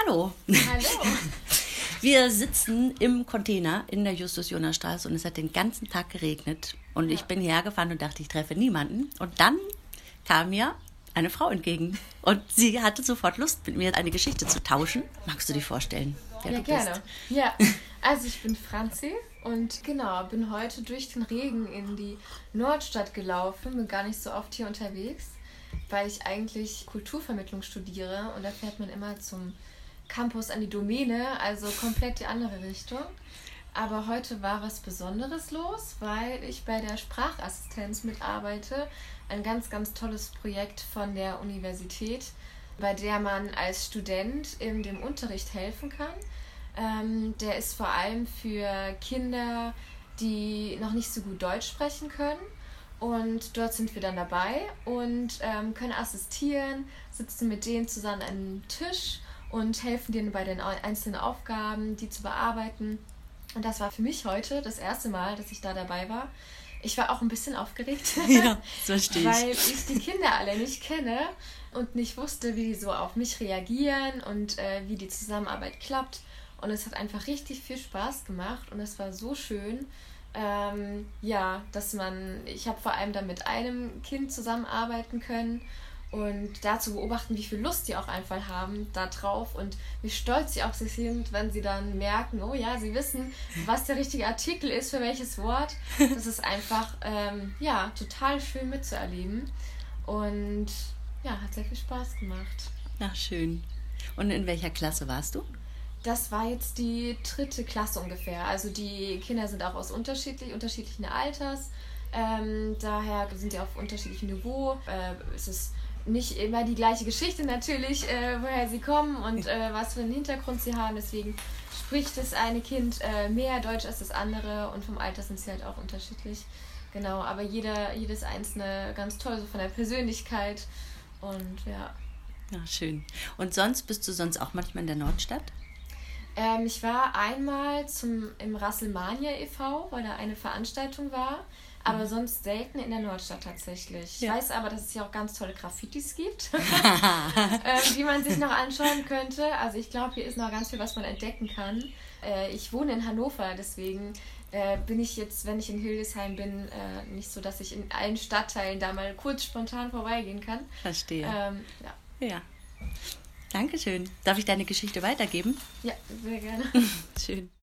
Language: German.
Hallo. Hallo. Wir sitzen im Container in der Justus-Jonas-Straße und es hat den ganzen Tag geregnet. Und ich bin hierher gefahren und dachte, ich treffe niemanden. Und dann kam mir eine Frau entgegen. Und sie hatte sofort Lust, mit mir eine Geschichte zu tauschen. Magst du dir vorstellen, wer Ja, du bist? gerne. Ja, also ich bin Franzi und genau, bin heute durch den Regen in die Nordstadt gelaufen. Bin gar nicht so oft hier unterwegs, weil ich eigentlich Kulturvermittlung studiere und da fährt man immer zum Campus an die Domäne, also komplett die andere Richtung. Aber heute war was Besonderes los, weil ich bei der Sprachassistenz mitarbeite. Ein ganz, ganz tolles Projekt von der Universität, bei der man als Student in dem Unterricht helfen kann. Der ist vor allem für Kinder, die noch nicht so gut Deutsch sprechen können. Und dort sind wir dann dabei und können assistieren, sitzen mit denen zusammen an einem Tisch und helfen denen bei den einzelnen Aufgaben, die zu bearbeiten. Und das war für mich heute das erste Mal, dass ich da dabei war. Ich war auch ein bisschen aufgeregt, Ja, das verstehe ich. weil ich die Kinder alle nicht kenne und nicht wusste, wie die so auf mich reagieren und wie die Zusammenarbeit klappt. Und es hat einfach richtig viel Spaß gemacht und es war so schön, ich habe vor allem dann mit einem Kind zusammenarbeiten können und da zu beobachten, wie viel Lust die auch einfach haben da drauf und wie stolz sie auch sind, wenn sie dann merken, oh ja, sie wissen, was der richtige Artikel ist für welches Wort. Das ist einfach, total schön mitzuerleben und ja, hat sehr viel Spaß gemacht. Ach, schön. Und in welcher Klasse warst du? Das war jetzt die 3. Klasse ungefähr. Also die Kinder sind auch aus unterschiedlichen Alters. Daher sind sie auf unterschiedlichem Niveau. Es ist nicht immer die gleiche Geschichte natürlich, woher sie kommen und was für einen Hintergrund sie haben. Deswegen spricht das eine Kind mehr Deutsch als das andere und vom Alter sind sie halt auch unterschiedlich. Genau, aber jedes einzelne ganz toll, so von der Persönlichkeit und ja. Ja, schön. Und sonst bist du auch manchmal in der Nordstadt? Ich war einmal im Rasselmania e.V., weil da eine Veranstaltung war, aber sonst selten in der Nordstadt tatsächlich. Ja. Ich weiß aber, dass es hier auch ganz tolle Graffitis gibt, die man sich noch anschauen könnte. Also ich glaube, hier ist noch ganz viel, was man entdecken kann. Ich wohne in Hannover, deswegen bin ich jetzt, wenn ich in Hildesheim bin, nicht so, dass ich in allen Stadtteilen da mal kurz spontan vorbeigehen kann. Verstehe. Ja. Dankeschön. Darf ich deine Geschichte weitergeben? Ja, sehr gerne. Schön.